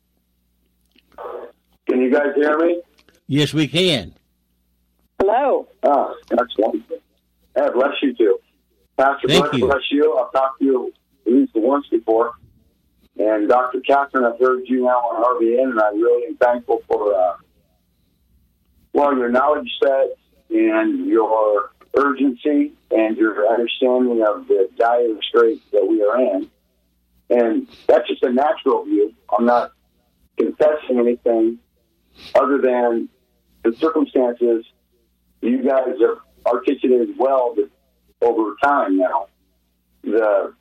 Can you guys hear me? Yes, we can. Hello. Oh, excellent. Yeah, bless you too. Pastor Bush, bless you. I've talked to you at least once before. And Dr. Catherine, I've heard you now on RBN, and I really am thankful for, your knowledge set and your urgency and your understanding of the dire straits that we are in. And that's just a natural view. I'm not confessing anything other than the circumstances you guys have articulated well over time now. The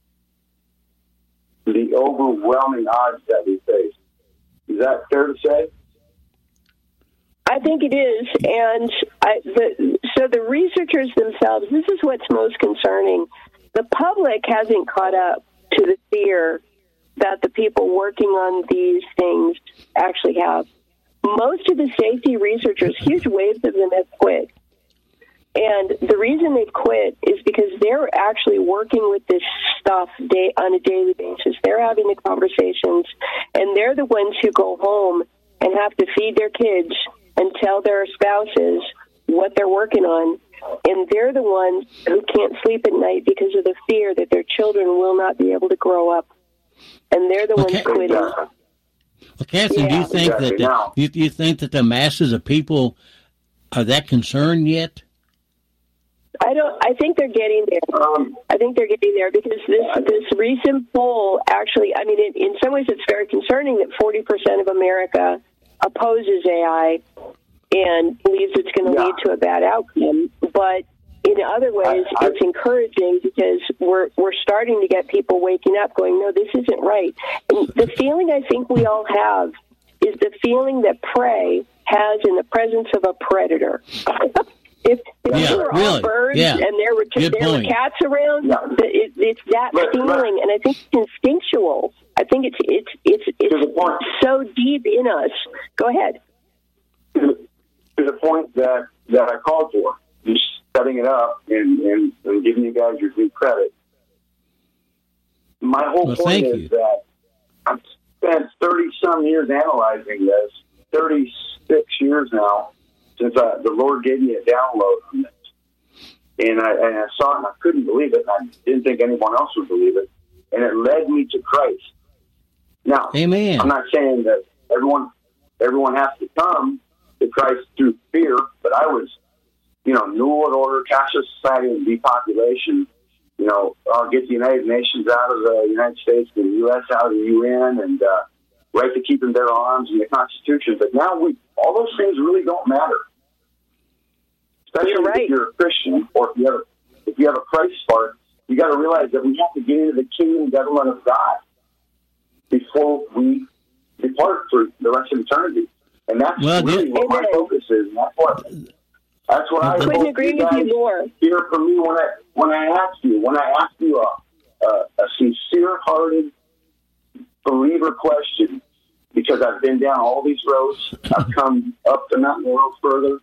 overwhelming odds that we face. Is that fair to say? I think it is, and so the researchers themselves, this is what's most concerning. The public hasn't caught up to the fear that the people working on these things actually have. Most of the safety researchers, huge waves of them have quit. And the reason they've quit is because they're actually working with this stuff on a daily basis. They're having the conversations, and they're the ones who go home and have to feed their kids and tell their spouses what they're working on. And they're the ones who can't sleep at night because of the fear that their children will not be able to grow up. And they're the ones quitting. Well, Catherine, do you think you think that the masses of people are that concerned yet? I think they're getting there. I think they're getting there because this recent poll actually, I mean, in some ways it's very concerning that 40% of America opposes AI and believes it's going to lead to a bad outcome. But in other ways, it's encouraging because we're starting to get people waking up going, no, this isn't right. And the feeling I think we all have is the feeling that prey has in the presence of a predator. If there were all birds and there were cats around, it's that feeling, and I think it's instinctual. I think it's so deep in us. Go ahead. To the point that I called for, just setting it up and giving you guys your due credit. My whole point is that I've spent 30-some years analyzing this, 36 years now, since the Lord gave me a download on this. And I saw it and I couldn't believe it. And I didn't think anyone else would believe it. And it led me to Christ. Now, Amen. I'm not saying that everyone has to come to Christ through fear, but I was, New World Order, cashless society, and depopulation. I'll get the United Nations out of the United States, the U.S. out of the UN, and right to keep in their arms and the Constitution. But now all those things really don't matter. Especially if you're a Christian or if you have a Christ spark, you got to realize that we have to get into the kingdom government of God before we depart for the rest of eternity. And that's really what my focus is. And that's what I couldn't agree with you more. Hear from me when I ask you a sincere-hearted believer question, because I've been down all these roads. I've come up the mountain a little further.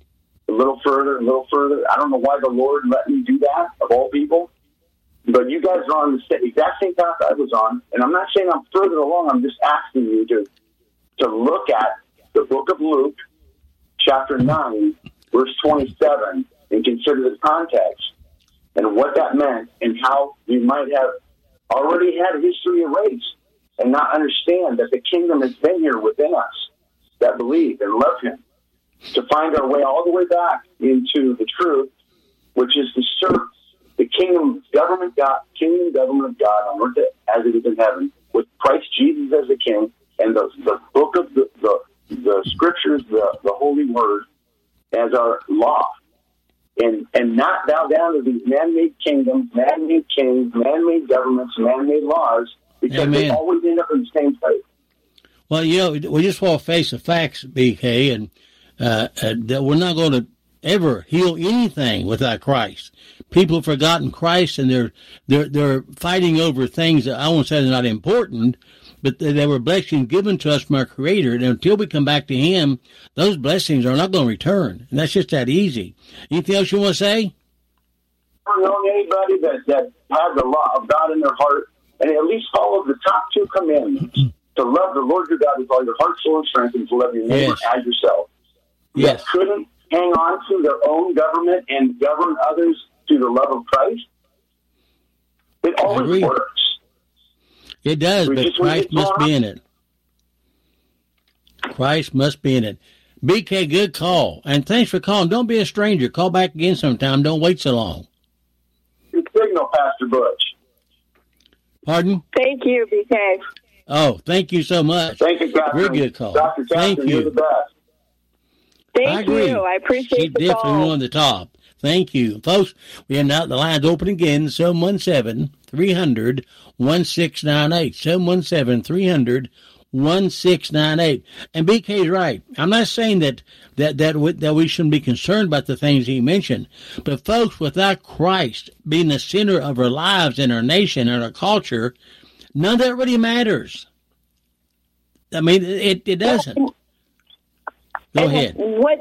I don't know why the Lord let me do that, of all people. But you guys are on the exact same path I was on. And I'm not saying I'm further along. I'm just asking you to look at the book of Luke, chapter 9, verse 27, and consider the context and what that meant and how we might have already had history erased and not understand that the kingdom has been here within us that believe and love him, to find our way all the way back into the truth, which is to serve the kingdom government of God on earth as it is in heaven, with Christ Jesus as the king, and the book of the scriptures, the holy word, as our law. And not bow down to these man-made kingdoms, man-made kings, man-made governments, man-made laws, because they always end up in the same place. Well, we just want to face the facts, BK, and that we're not going to ever heal anything without Christ. People have forgotten Christ, and they're fighting over things that I won't say they're not important, but they were blessings given to us from our Creator. And until we come back to Him, those blessings are not going to return. And that's just that easy. Anything else you want to say? known anybody that has the law of God in their heart and at least follow the top two commandments: to love the Lord your God with all your heart, soul, and strength, and to love your neighbor as yourself. Yes. That couldn't hang on to their own government and govern others through the love of Christ. It always works. It does, but Christ must be in it. Christ must be in it. BK, good call. And thanks for calling. Don't be a stranger. Call back again sometime. Don't wait so long. Good signal, Pastor Butch. Pardon? Thank you, BK. Oh, thank you so much. Thank you, Catherine. Very good call. Dr. Catherine, thank you. You're the best. Thank you. I appreciate She's the call. definitely on the top. Thank you. Folks, we have now the lines open again, 717-300-1698. 717-300-1698. And BK's right. I'm not saying that we shouldn't be concerned about the things he mentioned. But folks, without Christ being the center of our lives and our nation and our culture, none of that really matters. I mean, it doesn't. Go ahead.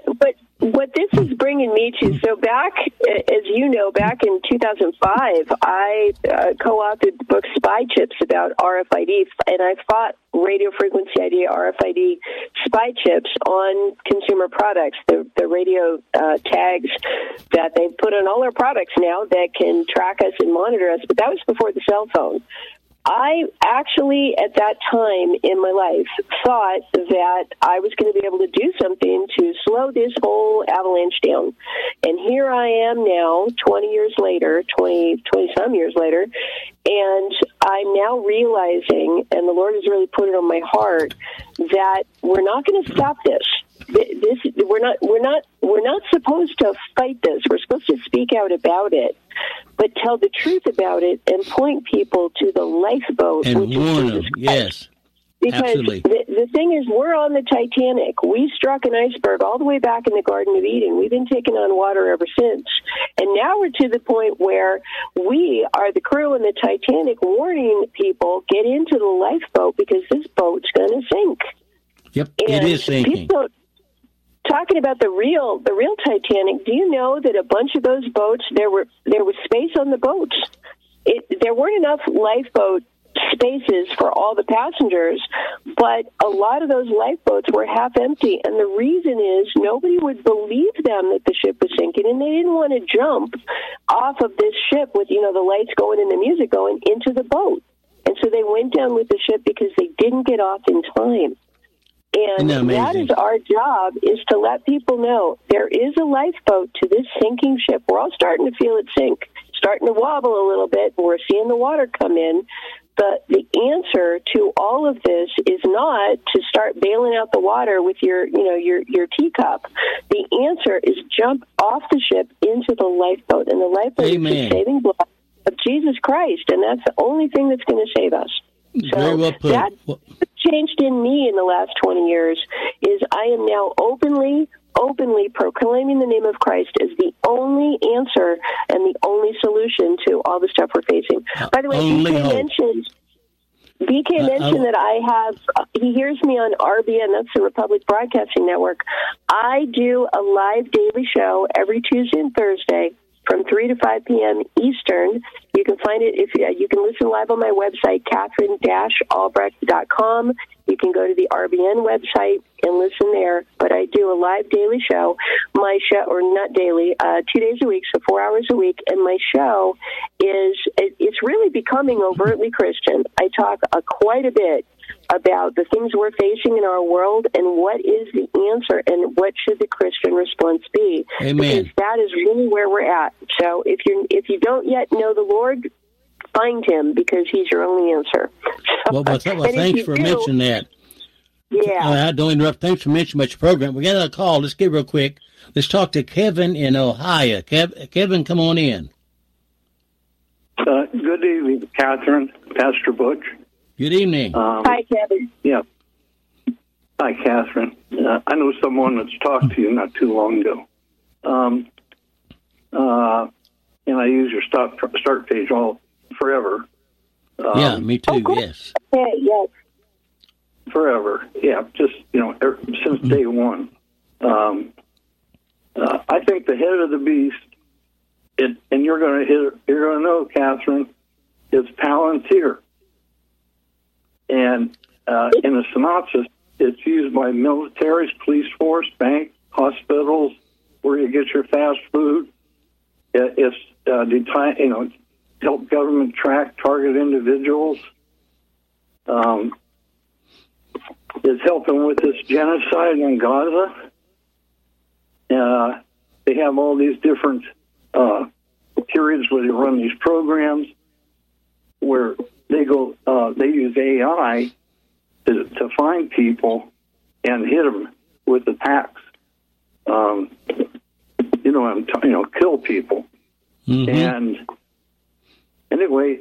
What this is bringing me to, so back, as you know, back in 2005, I co-authored the book Spy Chips about RFID, and I fought radio frequency ID, RFID spy chips on consumer products, the radio tags that they put on all our products now that can track us and monitor us, but that was before the cell phone. I actually, at that time in my life, thought that I was going to be able to do something to slow this whole avalanche down. And here I am now, 20 years later, 20-some years later, and I'm now realizing, and the Lord has really put it on my heart, that we're not going to stop this. We're not supposed to fight this. We're supposed to speak out about it, but tell the truth about it and point people to the lifeboat. And warn them, yes. Because absolutely. The thing is, we're on the Titanic. We struck an iceberg all the way back in the Garden of Eden. We've been taking on water ever since. And now we're to the point where we are the crew in the Titanic warning people, get into the lifeboat because this boat's going to sink. Yep, and it is sinking. Talking about the real Titanic, do you know that a bunch of those boats, there was space on the boats? There weren't enough lifeboat spaces for all the passengers, but a lot of those lifeboats were half empty, and the reason is nobody would believe them that the ship was sinking, and they didn't want to jump off of this ship with, the lights going and the music going into the boat. And so they went down with the ship because they didn't get off in time. And that is our job, is to let people know there is a lifeboat to this sinking ship. We're all starting to feel it sink, starting to wobble a little bit. We're seeing the water come in. But the answer to all of this is not to start bailing out the water with your teacup. The answer is jump off the ship into the lifeboat. And the lifeboat is the saving blood of Jesus Christ. And that's the only thing that's going to save us. So very well put. That changed in me in the last 20 years is I am now openly proclaiming the name of Christ as the only answer and the only solution to all the stuff we're facing. By the way, BK mentioned that I have, he hears me on RBN, that's the Republic Broadcasting Network. I do a live daily show every Tuesday and Thursday from 3 to 5 p.m. Eastern. You can find it, you can listen live on my website, Catherine-Albrecht.com. You can go to the RBN website and listen there. But I do a live daily show. My show, or not daily, 2 days a week, so 4 hours a week. And my show it's really becoming overtly Christian. I talk quite a bit about the things we're facing in our world and what is the answer and what should the Christian response be. Amen. Because that is really where we're at. So if you don't yet know the Lord, find him because he's your only answer. Well, thanks for mentioning that. Yeah. I don't interrupt. Thanks for mentioning about your program. We got a call. Let's get real quick. Let's talk to Kevin in Ohio. Kevin, come on in. Good evening, Catherine, Pastor Butch. Good evening. Hi, Kevin. Yeah. Hi, Catherine. I know someone that's talked to you not too long ago. And I use your start page all forever. Yeah, me too, yes. Okay, yes. Forever, yeah, just, since day one. I think the head of the beast and you're going to know, Catherine, it's Palantir. And in a synopsis, it's used by militaries, police force, banks, hospitals, where you get your fast food. It's help government track target individuals. It's helping with this genocide in Gaza. They have all these different periods where they run these programs where they go. They use AI to find people and hit them with attacks. Kill people. Mm-hmm. And anyway,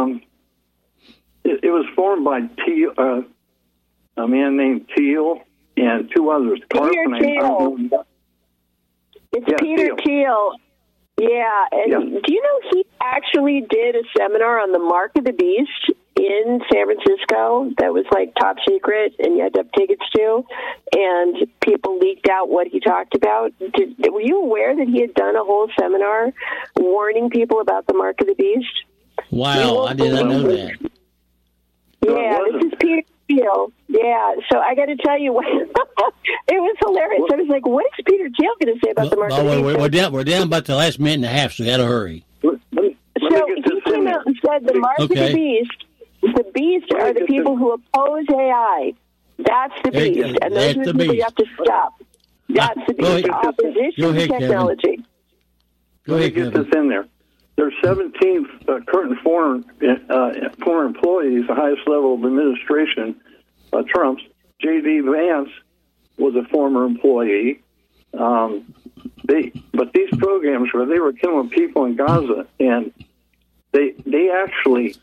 it was formed by a man named Thiel and two others. Peter Thiel. Peter Thiel. Yeah, and do you know he actually did a seminar on the Mark of the Beast in San Francisco that was like top secret and you had to have tickets to, and people leaked out what he talked about. Were you aware that he had done a whole seminar warning people about the Mark of the Beast? Wow, I did not know that. Yeah, this is Peter Thiel. Yeah, so I got to tell you, it was hilarious. I was like, what is Peter Thiel going to say about the Mark of the Beast? We're down about the last minute and a half, so we got to hurry. So he came out and said the Mark of the Beast are the people who oppose AI. That's the beast, and those are the people you have to stop. That's the beast. Opposition to technology. Let me get this in there. There's 17 current former employees, the highest level of administration, Trump's. J.D. Vance was a former employee. But these programs where they were killing people in Gaza, and they actually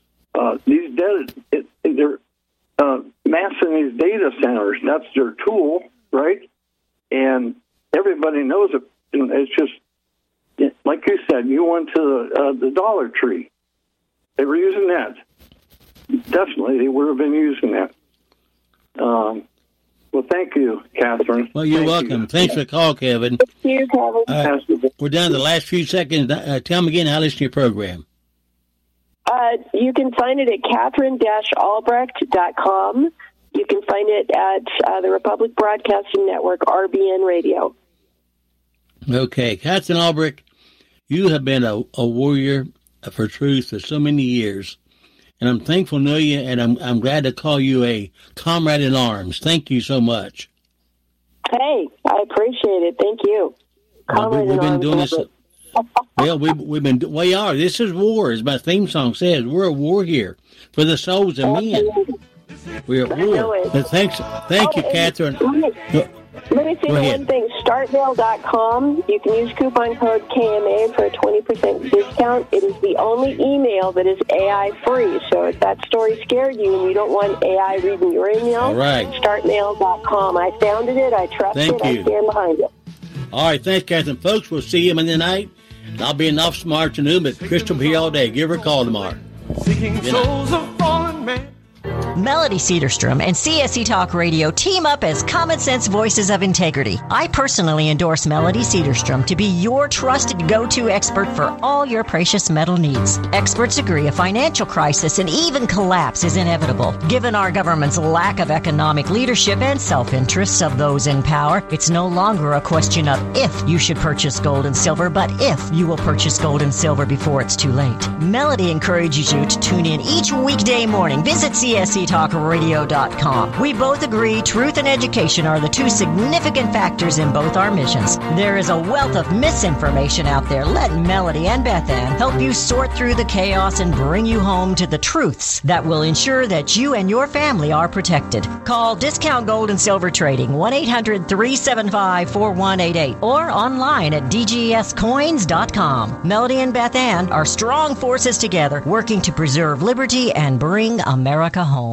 they're massing these data centers. That's their tool, right? And everybody knows it. It's just like you said. You went to the Dollar Tree. They were using that. Definitely, they would have been using that. Well, thank you, Catherine. Well, you're welcome. Thanks for the call, Kevin. Thank you, Kevin. We're down to the last few seconds. Tell me again how to listen to your program. You can find it at Catherine-Albrecht.com. You can find it at the Republic Broadcasting Network, RBN Radio. Okay, Catherine Albrecht, you have been a warrior for truth for so many years, and I'm thankful to know you, and I'm glad to call you a comrade in arms. Thank you so much. Hey, I appreciate it. Thank you. We've been doing this. Well, we are. This is war, as my theme song says. We're at war here for the souls of men. We're at war. But thank you, Catherine. Let me say one thing. Startmail.com. You can use coupon code KMA for a 20% discount. It is the only email that is AI free. So if that story scared you and you don't want AI reading your email, all right. Startmail.com. I founded it. I trust it. I stand behind it. All right. Thanks, Catherine. Folks, we'll see you Monday night. I'll be in the office tomorrow afternoon, but Crystal will be here all day. Give her a call tomorrow. Seeking souls of fallen men. Melody Cedarstrom and CSC Talk Radio team up as common sense voices of integrity. I personally endorse Melody Cedarstrom to be your trusted go-to expert for all your precious metal needs. Experts agree a financial crisis and even collapse is inevitable. Given our government's lack of economic leadership and self-interests of those in power, it's no longer a question of if you should purchase gold and silver, but if you will purchase gold and silver before it's too late. Melody encourages you to tune in each weekday morning. Visit CSCTalkRadio.com. We both agree truth and education are the two significant factors in both our missions. There is a wealth of misinformation out there. Let Melody and Beth Ann help you sort through the chaos and bring you home to the truths that will ensure that you and your family are protected. Call Discount Gold and Silver Trading 1-800-375-4188 or online at dgscoins.com. Melody and Beth Ann are strong forces together working to preserve liberty and bring America home.